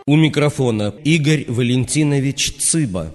У микрофона Игорь Валентинович Цыба.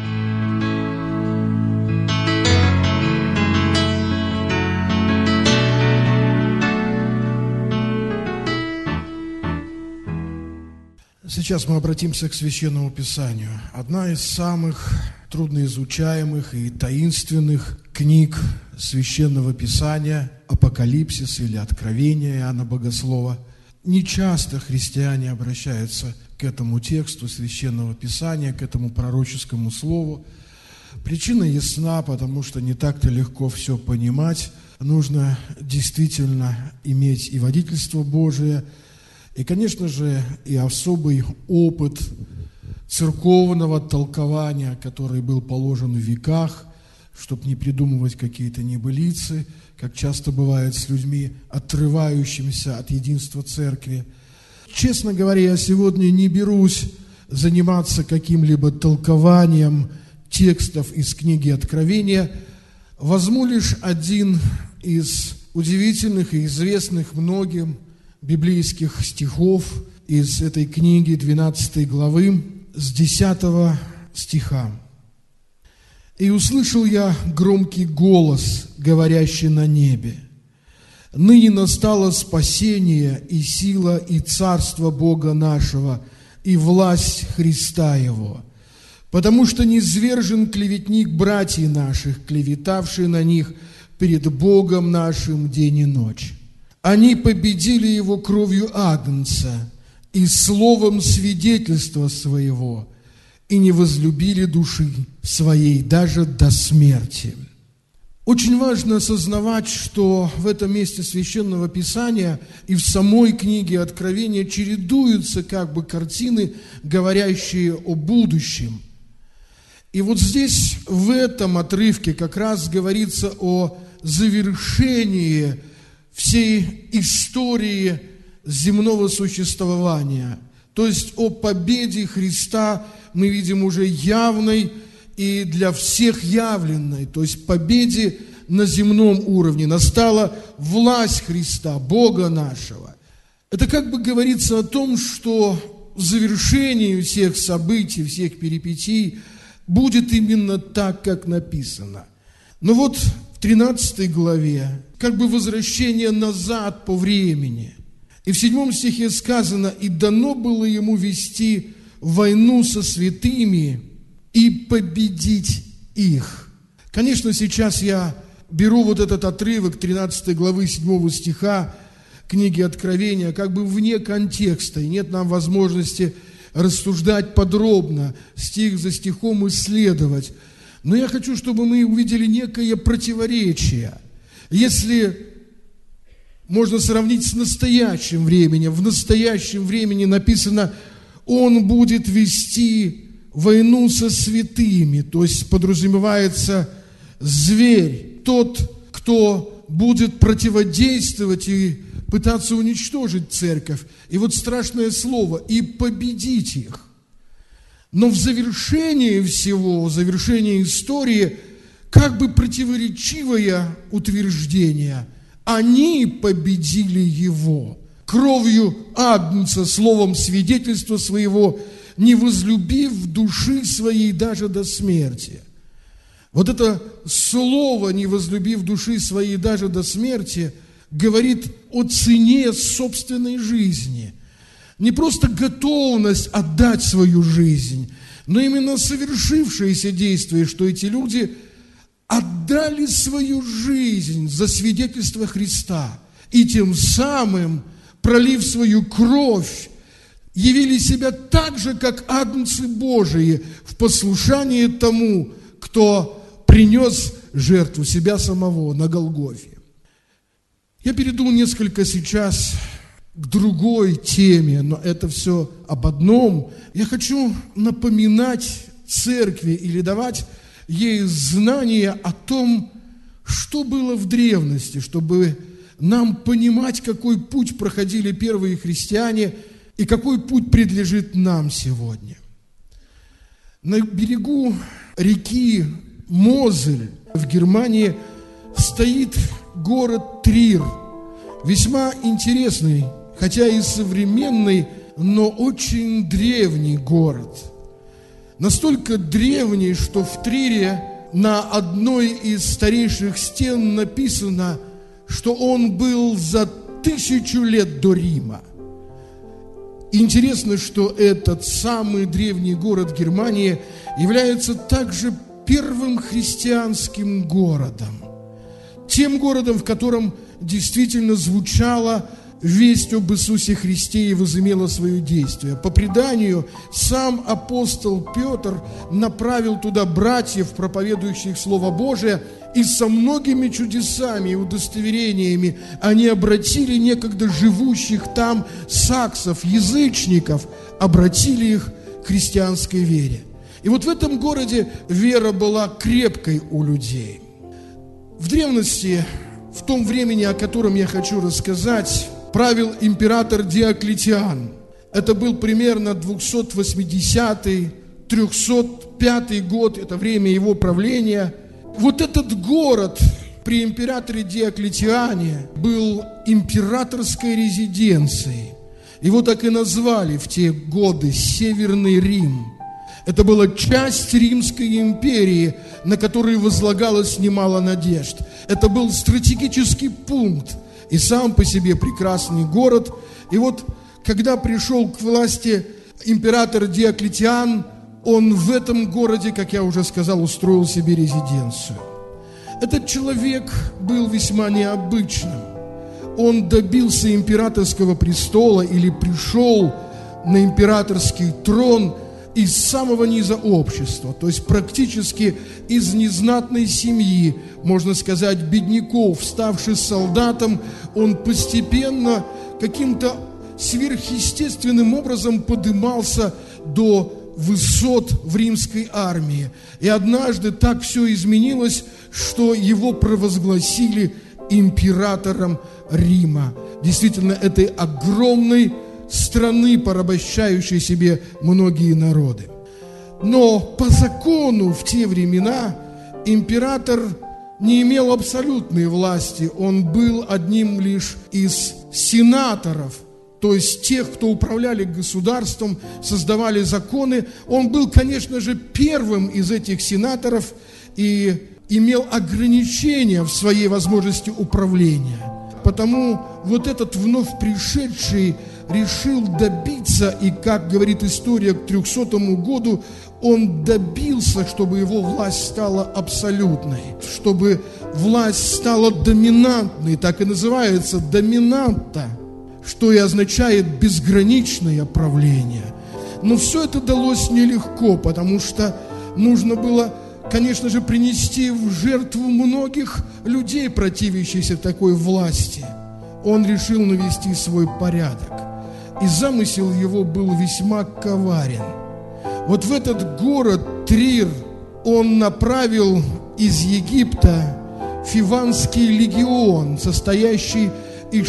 Сейчас мы обратимся к Священному Писанию. Одна из самых трудноизучаемых и таинственных книг Священного Писания – Апокалипсис или Откровение Иоанна Богослова. Нечасто христиане обращаются к этому тексту Священного Писания, к этому пророческому слову. Причина ясна, потому что не так-то легко все понимать. Нужно действительно иметь и водительство Божие, и, конечно же, и особый опыт церковного толкования, который был положен в веках, чтобы не придумывать какие-то небылицы, как часто бывает с людьми, отрывающимися от единства церкви. Честно говоря, я сегодня не берусь заниматься каким-либо толкованием текстов из книги Откровения. Возьму лишь один из удивительных и известных многим библейских стихов из этой книги, 12 главы, с 10 стиха. «И услышал я громкий голос, говорящий на небе: ныне настало спасение и сила и царство Бога нашего, и власть Христа Его, потому что низвержен клеветник братьев наших, клеветавший на них перед Богом нашим день и ночь. Они победили его кровью Агнца и словом свидетельства своего, и не возлюбили души своей даже до смерти». Очень важно осознавать, что в этом месте Священного Писания и в самой книге Откровения чередуются как бы картины, говорящие о будущем. И вот здесь, в этом отрывке, как раз говорится о завершении всей истории земного существования. То есть о победе Христа мы видим уже явной и для всех явленной, то есть победе на земном уровне. Настала власть Христа, Бога нашего. Это как бы говорится о том, что в завершении всех событий, всех перипетий будет именно так, как написано. Но вот в 13 главе как бы возвращение назад по времени. И в 7 стихе сказано: «И дано было ему вести войну со святыми и победить их». Конечно, сейчас я беру вот этот отрывок 13 главы 7 стиха книги Откровения как бы вне контекста, и нет нам возможности рассуждать подробно, стих за стихом исследовать. Но я хочу, чтобы мы увидели некое противоречие. Если можно сравнить с настоящим временем, в настоящем времени написано: «Он будет вести войну со святыми», то есть подразумевается зверь, тот, кто будет противодействовать и пытаться уничтожить церковь. И вот страшное слово: «и победить их». Но в завершении всего, в завершении истории, как бы противоречивое утверждение: «Они победили его кровью Агнца, словом свидетельства своего, не возлюбив души своей даже до смерти». Вот это слово «не возлюбив души своей даже до смерти» говорит о цене собственной жизни. Не просто готовность отдать свою жизнь, но именно совершившееся действие, что эти люди отдали свою жизнь за свидетельство Христа, и тем самым, пролив свою кровь, явили себя так же, как агнцы Божии, в послушании тому, кто принес жертву себя самого на Голгофе. Я перейду несколько сейчас к другой теме, но это все об одном. Я хочу напоминать церкви или давать ей знания о том, что было в древности, чтобы нам понимать, какой путь проходили первые христиане и какой путь предлежит нам сегодня. На берегу реки Мозель в Германии стоит город Трир, весьма интересный, хотя и современный, но очень древний город. Настолько древний, что в Трире на одной из старейших стен написано, что он был за 1000 лет до Рима. Интересно, что этот самый древний город Германии является также первым христианским городом. Тем городом, в котором действительно звучала весть об Иисусе Христе и возымела свое действие. По преданию, сам апостол Петр направил туда братьев, проповедующих Слово Божие, и со многими чудесами и удостоверениями они обратили некогда живущих там саксов, язычников, обратили их к христианской вере. И вот в этом городе вера была крепкой у людей. В древности, в том времени, о котором я хочу рассказать, правил император Диоклетиан. Это был примерно 280-305 год, это время его правления. Вот этот город при императоре Диоклетиане был императорской резиденцией. Его так и назвали в те годы Северный Рим. Это была часть Римской империи, на которую возлагалось немало надежд. Это был стратегический пункт и сам по себе прекрасный город. И вот, когда пришел к власти император Диоклетиан, он в этом городе, как я уже сказал, устроил себе резиденцию. Этот человек был весьма необычным. Он добился императорского престола или пришел на императорский трон из самого низа общества, то есть практически из незнатной семьи, можно сказать, бедняков. Ставший солдатом, он постепенно каким-то сверхъестественным образом подымался до высот в римской армии. И однажды так все изменилось, что его провозгласили императором Рима. Действительно, этой огромной страны, порабощающей себе многие народы. Но по закону в те времена император не имел абсолютной власти. Он был одним лишь из сенаторов, то есть тех, кто управляли государством, создавали законы. Он был, конечно же, первым из этих сенаторов и имел ограничения в своей возможности управления. Потому вот этот вновь пришедший решил добиться, и, как говорит история, к 300 году он добился, чтобы его власть стала абсолютной, чтобы власть стала доминантной, так и называется доминанта, что и означает безграничное правление. Но все это далось нелегко, потому что нужно было, конечно же, принести в жертву многих людей, противящихся такой власти. Он решил навести свой порядок. И замысел его был весьма коварен. Вот в этот город Трир он направил из Египта Фиванский легион, состоящий из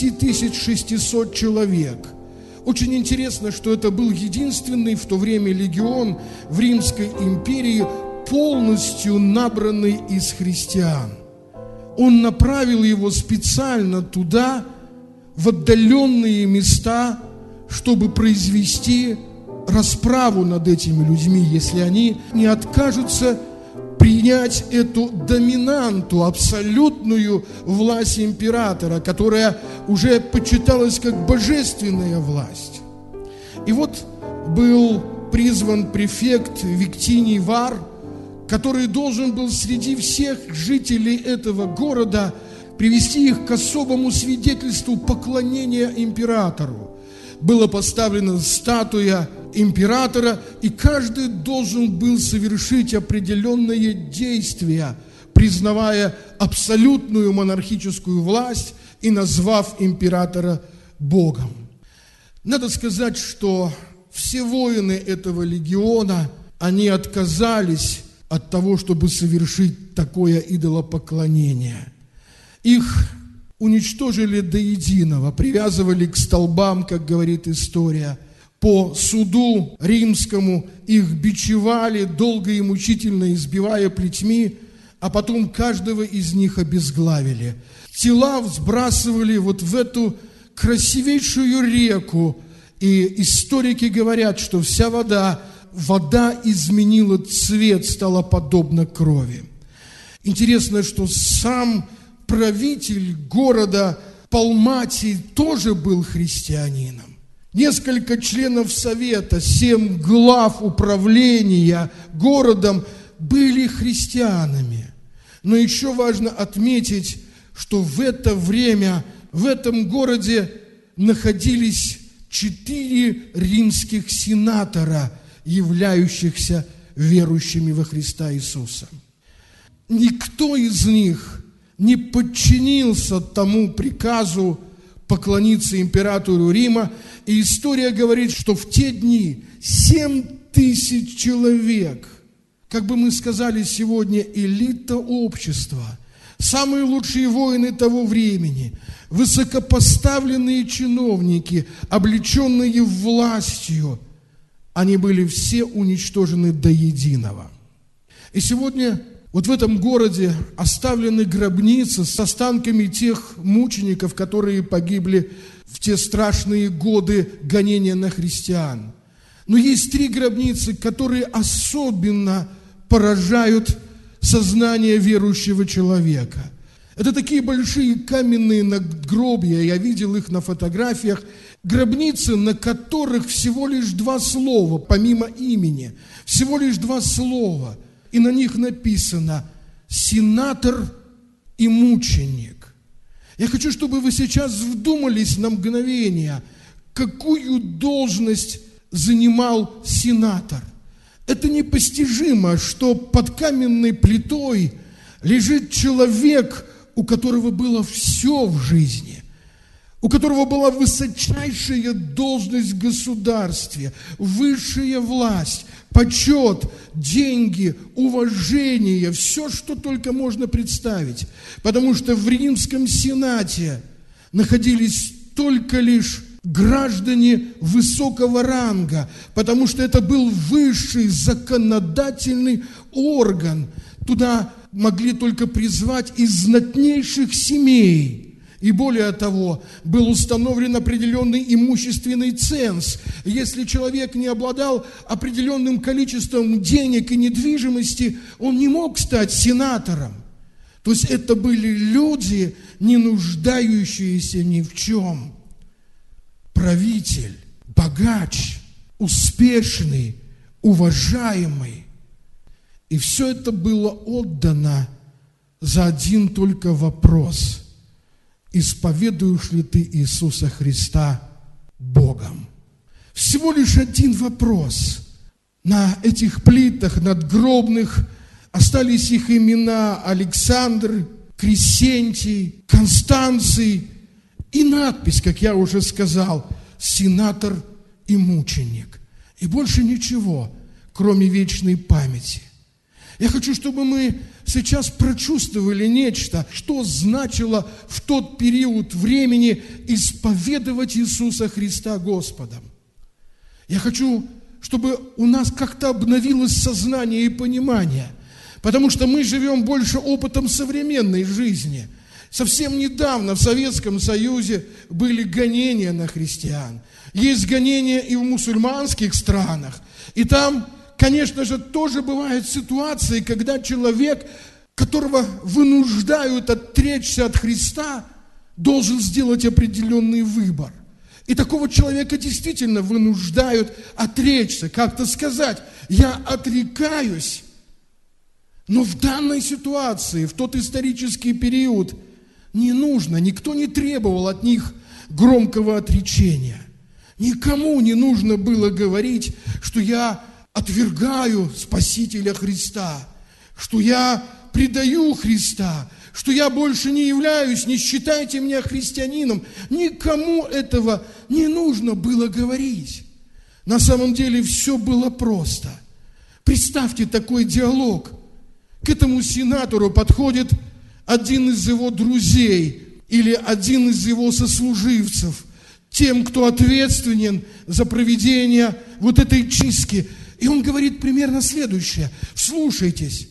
6600 человек. Очень интересно, что это был единственный в то время легион в Римской империи, полностью набранный из христиан. Он направил его специально туда, в отдаленные места, чтобы произвести расправу над этими людьми, если они не откажутся принять эту доминанту, абсолютную власть императора, которая уже почиталась как божественная власть. И вот был призван префект Виктиний Вар, который должен был среди всех жителей этого города привести их к особому свидетельству поклонения императору. Была поставлена статуя императора, и каждый должен был совершить определенные действия, признавая абсолютную монархическую власть и назвав императора Богом. Надо сказать, что все воины этого легиона, они отказались от того, чтобы совершить такое идолопоклонение. Их уничтожили до единого, привязывали к столбам, как говорит история. По суду римскому их бичевали, долго и мучительно избивая плетьми, а потом каждого из них обезглавили. Тела сбрасывали вот в эту красивейшую реку, И историки говорят, что вся вода изменила цвет, стала подобна крови. Интересно, что сам правитель города Палматий тоже был христианином. Несколько членов совета, 7 глав управления городом были христианами. Но еще важно отметить, что в это время в этом городе находились 4 римских сенатора, являющихся верующими во Христа Иисуса. Никто из них не подчинился тому приказу поклониться императору Рима. И история говорит, что в те дни 7000 человек, как бы мы сказали сегодня, элита общества, самые лучшие воины того времени, высокопоставленные чиновники, облеченные властью, они были все уничтожены до единого. И сегодня вот в этом городе оставлены гробницы с останками тех мучеников, которые погибли в те страшные годы гонения на христиан. Но есть 3 гробницы, которые особенно поражают сознание верующего человека. Это такие большие каменные надгробия, я видел их на фотографиях, гробницы, на которых всего лишь 2 слова, помимо имени, всего лишь 2 слова, и на них написано «сенатор и мученик». Я хочу, чтобы вы сейчас вдумались на мгновение, какую должность занимал сенатор. Это непостижимо, что под каменной плитой лежит человек, у которого было все в жизни, у которого была высочайшая должность в государстве, высшая власть, почет, деньги, уважение, все, что только можно представить. Потому что в Римском Сенате находились только лишь граждане высокого ранга, потому что это был высший законодательный орган. Туда могли только призвать из знатнейших семей. И более того, был установлен определенный имущественный ценз. Если человек не обладал определенным количеством денег и недвижимости, он не мог стать сенатором. То есть это были люди, не нуждающиеся ни в чем. Правитель, богач, успешный, уважаемый. И все это было отдано за один только вопрос: исповедуешь ли ты Иисуса Христа Богом? Всего лишь один вопрос. На этих плитах надгробных остались их имена: Александр, Кресентий, Констанций, и надпись, как я уже сказал, «сенатор и мученик». И больше ничего, кроме вечной памяти. Я хочу, чтобы мы сейчас прочувствовали нечто, что значило в тот период времени исповедовать Иисуса Христа Господом. Я хочу, чтобы у нас как-то обновилось сознание и понимание, потому что мы живем больше опытом современной жизни. Совсем недавно в Советском Союзе были гонения на христиан. Есть гонения и в мусульманских странах. И там, конечно же, тоже бывают ситуации, когда человек, которого вынуждают отречься от Христа, должен сделать определенный выбор. И такого человека действительно вынуждают отречься, как-то сказать: я отрекаюсь. Но в данной ситуации, в тот исторический период, не нужно, никто не требовал от них громкого отречения. Никому не нужно было говорить, что я отвергаю Спасителя Христа, что я предаю Христа, что я больше не являюсь, не считайте меня христианином. Никому этого не нужно было говорить. На самом деле все было просто. Представьте такой диалог. К этому сенатору подходит один из его друзей или один из его сослуживцев, тем, кто ответственен за проведение вот этой чистки. И он говорит примерно следующее: вслушайтесь,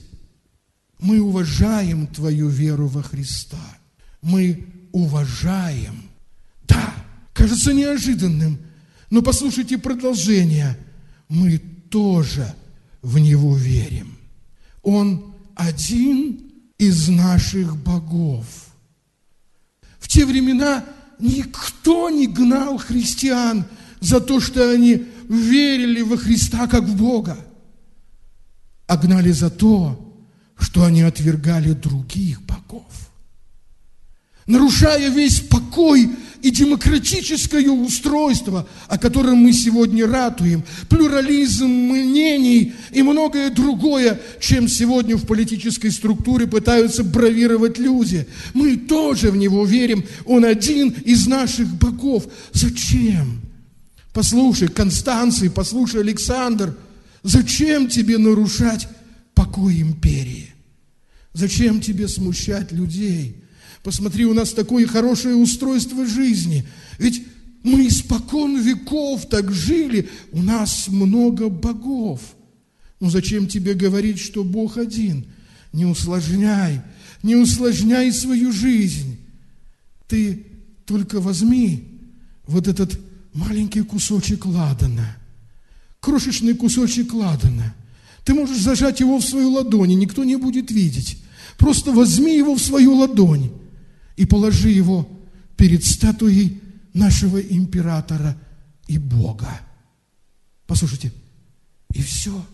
мы уважаем твою веру во Христа. Мы уважаем. Да, кажется неожиданным, Но послушайте продолжение. Мы тоже в Него верим. Он один из наших богов. В те времена никто не гнал христиан за то, что они верили во Христа как в Бога, а гнали за то, что они отвергали других богов. Нарушая весь покой и демократическое устройство, о котором мы сегодня ратуем, плюрализм мнений и многое другое, чем сегодня в политической структуре пытаются бравировать люди. Мы тоже в Него верим. Он один из наших богов. Зачем? Послушай, Констанций, послушай, Александр, зачем тебе нарушать покой империи? Зачем тебе смущать людей? Посмотри, у нас такое хорошее устройство жизни. Ведь мы испокон веков так жили, у нас много богов. Ну зачем тебе говорить, что Бог один? Не усложняй свою жизнь. Ты только возьми вот этот маленький кусочек ладана, крошечный кусочек ладана. Ты можешь зажать его в свою ладонь, и никто не будет видеть. Просто возьми его в свою ладонь и положи его перед статуей нашего императора и Бога. Послушайте, и все.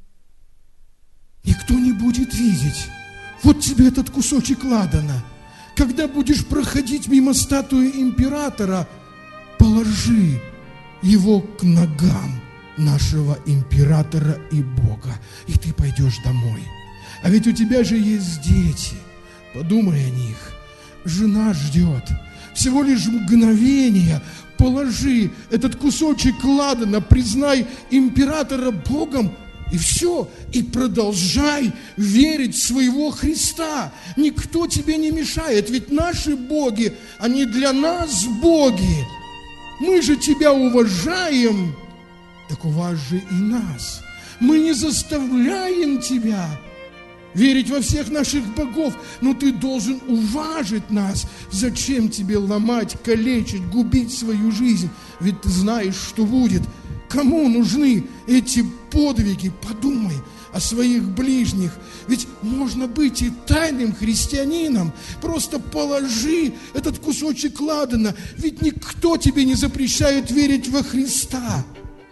Никто не будет видеть. Вот тебе этот кусочек ладана. Когда будешь проходить мимо статуи императора, положи его к ногам нашего императора и Бога, и ты пойдешь домой. А ведь у тебя же есть дети. Подумай о них. Жена ждет. Всего лишь мгновение. Положи этот кусочек ладана, признай императора Богом, и все. И продолжай верить в своего Христа. Никто тебе не мешает. Ведь наши боги, они для нас боги. Мы же тебя уважаем. Так уважи и нас. Мы не заставляем тебя верить во всех наших богов, но ты должен уважить нас. Зачем тебе ломать, калечить, губить свою жизнь? Ведь ты знаешь, что будет. Кому нужны эти подвиги? Подумай о своих ближних. Ведь можно быть и тайным христианином. Просто положи этот кусочек ладана. Ведь никто тебе не запрещает верить во Христа.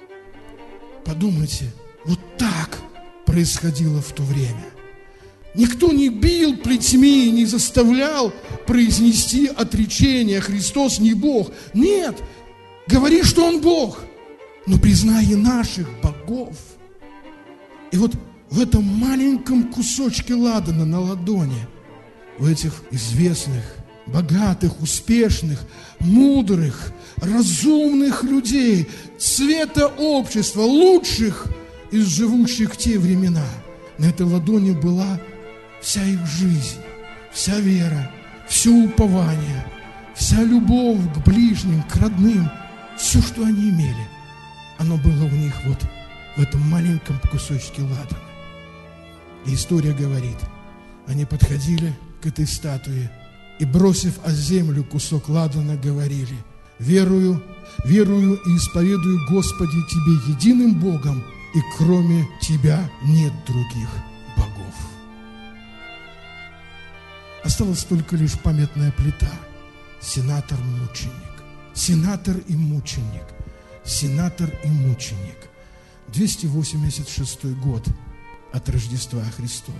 Подумайте, вот так происходило в то время. Никто не бил плетьми, не заставлял произнести отречение: Христос не Бог. Нет, говори, что Он Бог, но признай и наших богов. И вот в этом маленьком кусочке ладана на ладони, у этих известных, богатых, успешных, мудрых, разумных людей, цвета общества, лучших из живущих в те времена, на этой ладони была вся их жизнь, вся вера, все упование, вся любовь к ближним, к родным, все, что они имели, оно было у них вот в этом маленьком кусочке ладана. И история говорит, они подходили к этой статуе и, бросив о землю кусок ладана, говорили: верую и исповедую, Господи, Тебе единым Богом, и кроме Тебя нет других богов. Осталась только лишь памятная плита. Сенатор-мученик. Сенатор и мученик. Сенатор и мученик. 286 год от Рождества Христова.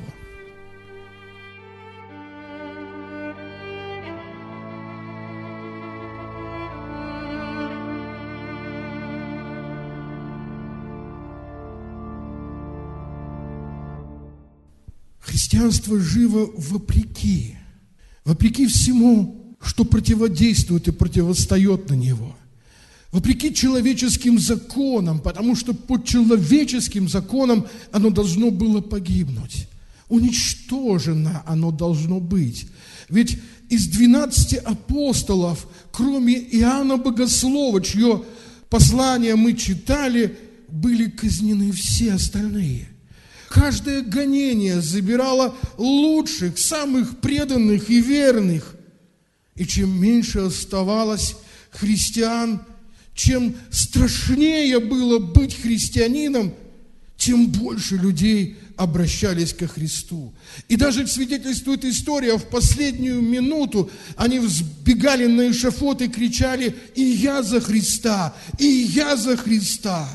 Христианство живо вопреки всему, что противодействует и противостоит на него. Вопреки человеческим законам, потому что по человеческим законам оно должно было погибнуть. Уничтожено оно должно быть. Ведь из 12 апостолов, кроме Иоанна Богослова, чье послание мы читали, были казнены все остальные. Каждое гонение забирало лучших, самых преданных и верных. И чем меньше оставалось христиан, чем страшнее было быть христианином, тем больше людей обращались ко Христу. И даже свидетельствует история, в последнюю минуту они взбегали на эшафот и кричали: «И я за Христа! И я за Христа!»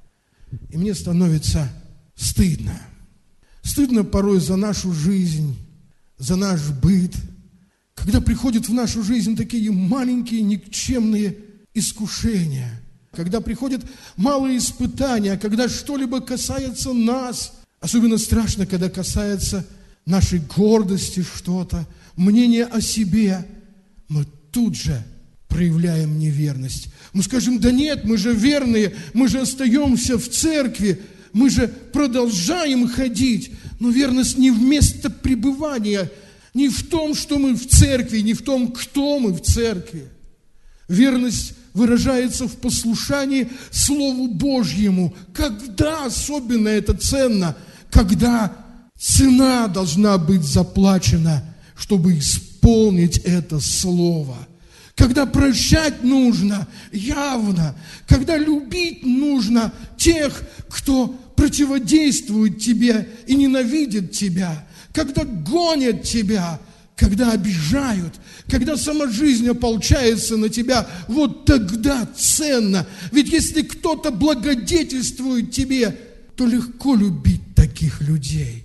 И мне становится стыдно. Стыдно порой за нашу жизнь, за наш быт, когда приходят в нашу жизнь такие маленькие никчемные искушения, когда приходят малые испытания, когда что-либо касается нас. Особенно страшно, когда касается нашей гордости что-то, мнения о себе. Мы тут же проявляем неверность. Мы скажем: да нет, мы же верные, мы же остаемся в церкви, мы же продолжаем ходить. Но верность не в место пребывания, не в том, что мы в церкви, не в том, кто мы в церкви. Верность выражается в послушании Слову Божьему. Когда особенно это ценно? Когда цена должна быть заплачена, чтобы исполнить это Слово. Когда прощать нужно явно. Когда любить нужно тех, кто противодействует тебе и ненавидит тебя. Когда гонят тебя, когда обижают, когда сама жизнь ополчается на тебя, вот тогда ценно. Ведь если кто-то благодетельствует тебе, то легко любить таких людей.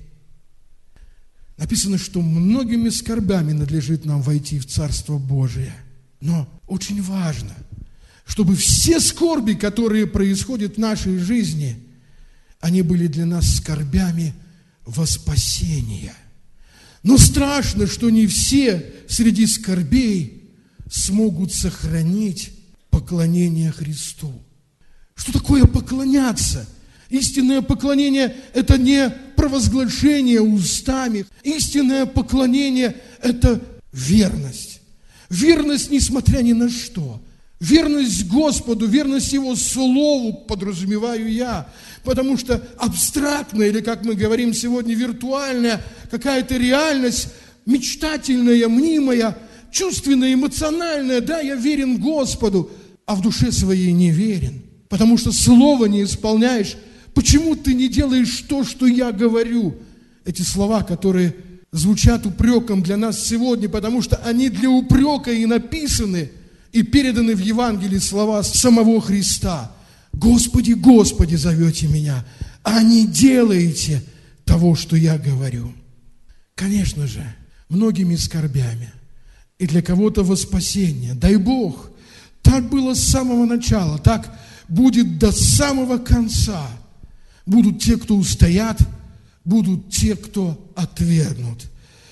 Написано, что многими скорбями надлежит нам войти в Царство Божие. Но очень важно, чтобы все скорби, которые происходят в нашей жизни, они были для нас скорбями во спасение. Но страшно, что не все среди скорбей смогут сохранить поклонение Христу. Что такое поклоняться? Истинное поклонение – это не провозглашение устами. Истинное поклонение – это верность. Верность, несмотря ни на что. Верность Господу, верность Его Слову подразумеваю я. Потому что абстрактная, или, как мы говорим сегодня, виртуальная какая-то реальность, мечтательная, мнимая, чувственная, эмоциональная, да, я верен Господу, а в душе своей не верен. Потому что Слово не исполняешь. Почему ты не делаешь то, что я говорю? Эти слова, которые звучат упреком для нас сегодня, потому что они для упрека и написаны, и переданы в Евангелии слова самого Христа. «Господи, Господи, зовете меня, а не делаете того, что я говорю». Конечно же, многими скорбями, и для кого-то во спасение. Дай Бог, так было с самого начала, так будет до самого конца. Будут те, кто устоят, будут те, кто отвергнут.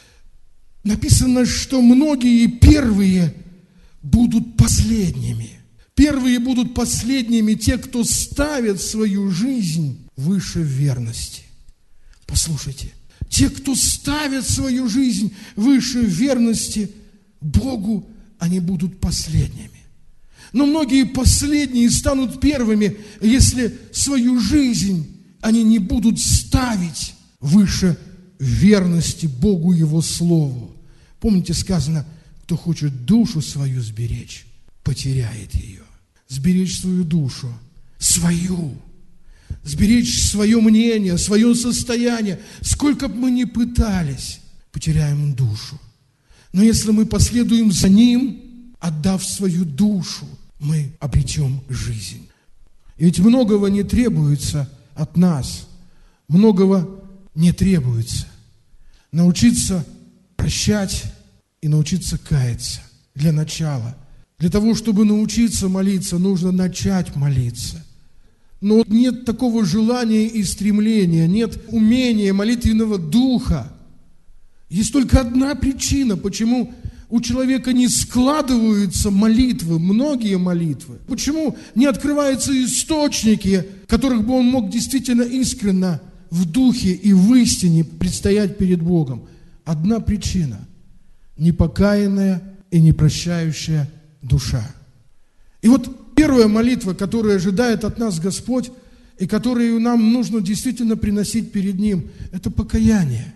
Написано, что многие первые будут последними. Первые будут последними те, кто ставит свою жизнь выше верности. Послушайте, те, кто ставит свою жизнь выше верности Богу, они будут последними. Но многие последние станут первыми, если свою жизнь они не будут ставить выше верности Богу и Его Слову. Помните, сказано: кто хочет душу свою сберечь, потеряет ее. Сберечь свою душу, свою. Сберечь свое мнение, свое состояние. Сколько бы мы ни пытались, потеряем душу. Но если мы последуем за Ним, отдав свою душу, мы обретем жизнь. И ведь многого не требуется от нас. Многого не требуется. Научиться прощать и научиться каяться для начала. Для того, чтобы научиться молиться, нужно начать молиться. Но нет такого желания и стремления, нет умения молитвенного духа. Есть только одна причина, почему у человека не складываются молитвы, многие молитвы. Почему не открываются источники, которых бы он мог действительно искренне в духе и в истине предстоять перед Богом? Одна причина – непокаянная и непрощающая душа. И вот первая молитва, которую ожидает от нас Господь, и которую нам нужно действительно приносить перед Ним, это покаяние.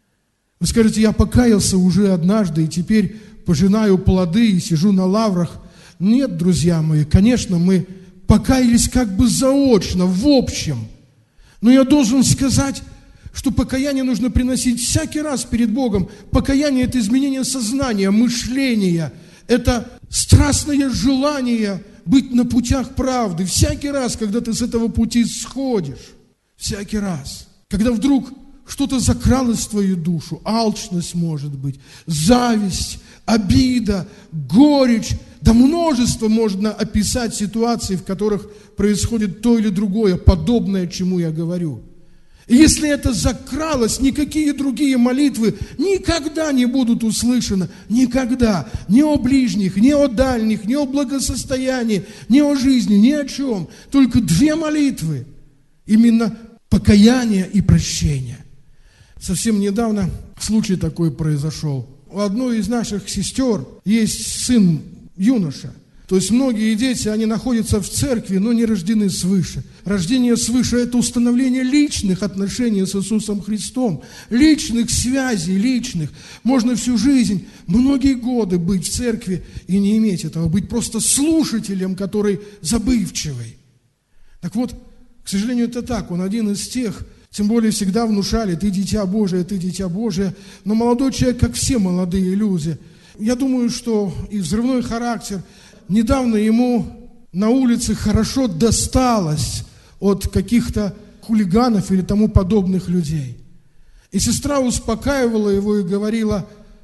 Вы скажете: я покаялся уже однажды, и теперь пожинаю плоды и сижу на лаврах. Нет, друзья мои, конечно, мы покаялись как бы заочно, в общем. Но я должен сказать, что покаяние нужно приносить всякий раз перед Богом. Покаяние – это изменение сознания, мышления, это страстное желание быть на путях правды. Всякий раз, когда ты с этого пути сходишь, всякий раз, когда вдруг что-то закралось в твою душу, алчность может быть, зависть, обида, горечь, да множество можно описать ситуаций, в которых происходит то или другое, подобное, чему я говорю. И если это закралось, никакие другие молитвы никогда не будут услышаны. Никогда. Ни о ближних, ни о дальних, ни о благосостоянии, ни о жизни, ни о чем. Только две молитвы. Именно покаяние и прощение. Совсем недавно случай такой произошел. У одной из наших сестер есть сын юноша. То есть многие дети, они находятся в церкви, но не рождены свыше. Рождение свыше – это установление личных отношений с Иисусом Христом, личных связей, личных. Можно всю жизнь, многие годы быть в церкви и не иметь этого, быть просто слушателем, который забывчивый. Так вот, к сожалению, это так. Он один из тех, тем более всегда внушали: ты дитя Божие, ты дитя Божие. Но молодой человек, как все молодые люди, я думаю, что и взрывной характер. Недавно ему на улице хорошо досталось от каких-то хулиганов или тому подобных людей. И сестра успокаивала его и говорила: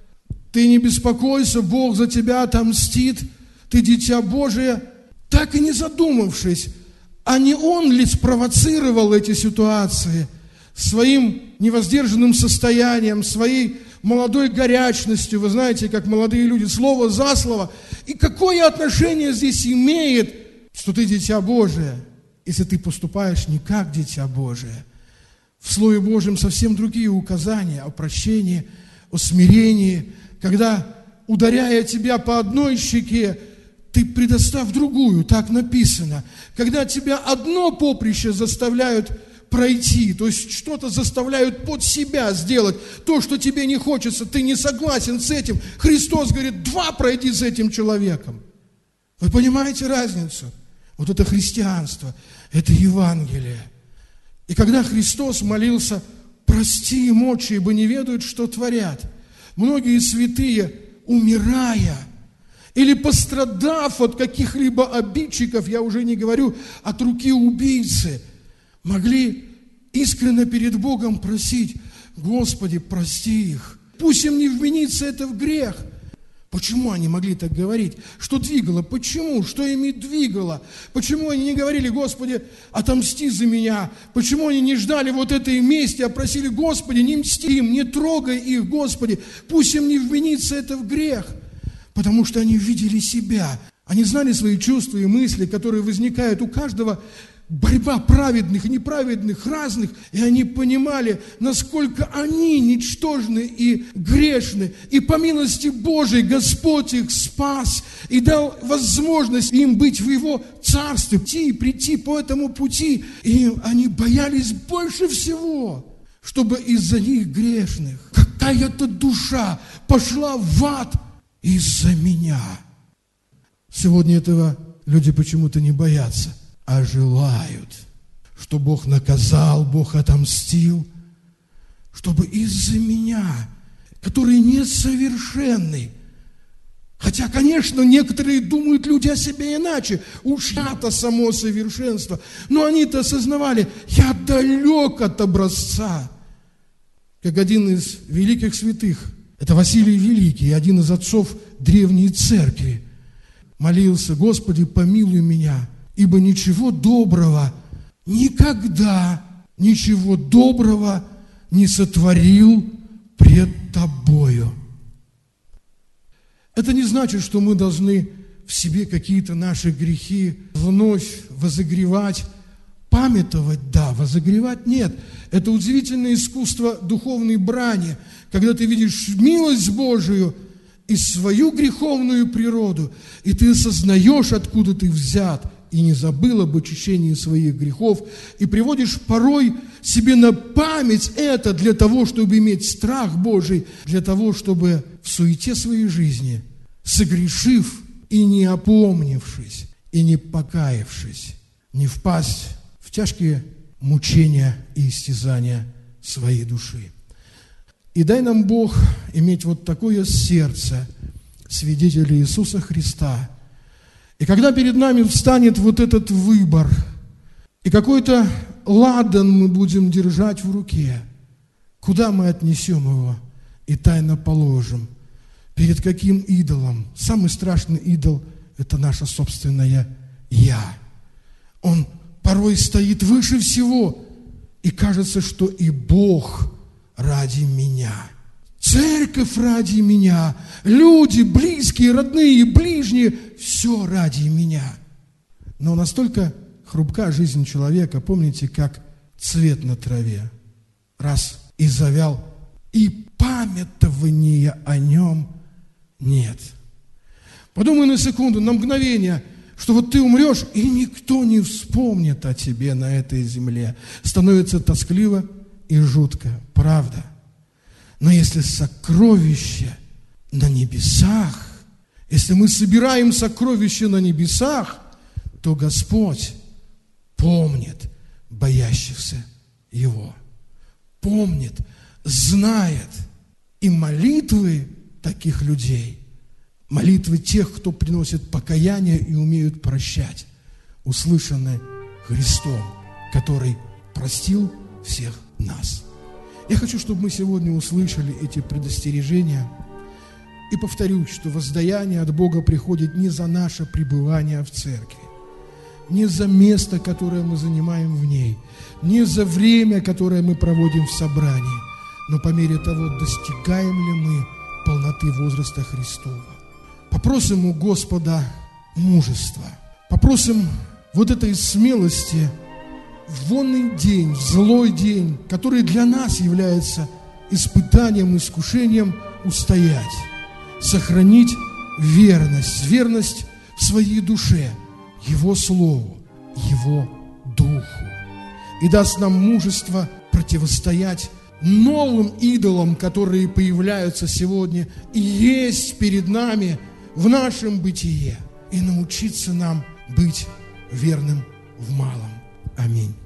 ты не беспокойся, Бог за тебя отомстит, ты дитя Божие. Так и не задумавшись, а не он ли спровоцировал эти ситуации своим невоздержанным состоянием, своей молодой горячностью, вы знаете, как молодые люди, слово за слово. И какое отношение здесь имеет, что ты дитя Божие, если ты поступаешь не как дитя Божие? В Слове Божьем совсем другие указания о прощении, о смирении, когда, ударяя тебя по одной щеке, ты предоставь другую, так написано. Когда тебя одно поприще заставляют пройти, то есть что-то заставляют под себя сделать, то, что тебе не хочется, ты не согласен с этим. Христос говорит: два пройди с этим человеком. Вы понимаете разницу? Вот это христианство, это Евангелие. И когда Христос молился: прости им, Отче, ибо не ведают, что творят, многие святые, умирая, или пострадав от каких-либо обидчиков, я уже не говорю от руки убийцы, могли искренне перед Богом просить: Господи, прости их. Пусть им не вменится это в грех. Почему они могли так говорить? Что двигало? Почему? Что ими двигало? Почему они не говорили: Господи, отомсти за меня? Почему они не ждали вот этой мести, а просили: Господи, не мсти им, не трогай их, Господи, пусть им не вменится это в грех? Потому что они видели себя. Они знали свои чувства и мысли, которые возникают у каждого. Борьба праведных и неправедных, разных. И они понимали, насколько они ничтожны и грешны. И по милости Божией Господь их спас и дал возможность им быть в Его Царстве, прийти по этому пути. И они боялись больше всего, чтобы из-за них грешных какая-то душа пошла в ад из-за меня. Сегодня этого люди почему-то не боятся, а желают, что Бог наказал, Бог отомстил, чтобы из-за меня, который несовершенный, хотя, конечно, некоторые думают люди о себе иначе, уж я-то само совершенство, но они-то осознавали: я далек от образца. Как один из великих святых, это Василий Великий, один из отцов древней церкви, молился: Господи, помилуй меня, ибо ничего доброго, никогда ничего доброго не сотворил пред Тобою. Это не значит, что мы должны в себе какие-то наши грехи вновь возогревать, памятовать, да, возогревать нет. Это удивительное искусство духовной брани, когда ты видишь милость Божию и свою греховную природу, и ты осознаешь, откуда ты взят, и не забыл об очищении своих грехов, и приводишь порой себе на память это для того, чтобы иметь страх Божий, для того, чтобы в суете своей жизни, согрешив, и не опомнившись, и не покаявшись, не впасть в тяжкие мучения и истязания своей души. И дай нам, Бог, иметь вот такое сердце свидетелей Иисуса Христа. И когда перед нами встанет вот этот выбор, и какой-то ладан мы будем держать в руке, куда мы отнесем его и тайно положим? Перед каким идолом? Самый страшный идол – это наше собственное «я». Он порой стоит выше всего, и кажется, что и Бог ради меня, церковь ради меня, люди, близкие, родные, ближние – все ради меня. Но настолько хрупка жизнь человека, помните, как цвет на траве. Раз и завял, и памятования о нем нет. Подумай на секунду, на мгновение, что вот ты умрешь, и никто не вспомнит о тебе на этой земле. Становится тоскливо и жутко, правда. Но если сокровище на небесах, если мы собираем сокровища на небесах, то Господь помнит боящихся Его. Помнит, знает. И молитвы таких людей, молитвы тех, кто приносит покаяние и умеют прощать, услышаны Христом, который простил всех нас. Я хочу, чтобы мы сегодня услышали эти предостережения. И повторюсь, что воздаяние от Бога приходит не за наше пребывание в церкви, не за место, которое мы занимаем в ней, не за время, которое мы проводим в собрании, но по мере того, достигаем ли мы полноты возраста Христова. Попросим у Господа мужества, попросим вот этой смелости в вонный день, в злой день, который для нас является испытанием, искушением, устоять, сохранить верность в своей душе, Его Слову, Его Духу. И даст нам мужество противостоять новым идолам, которые появляются сегодня и есть перед нами в нашем бытие, и научиться нам быть верным в малом. Аминь.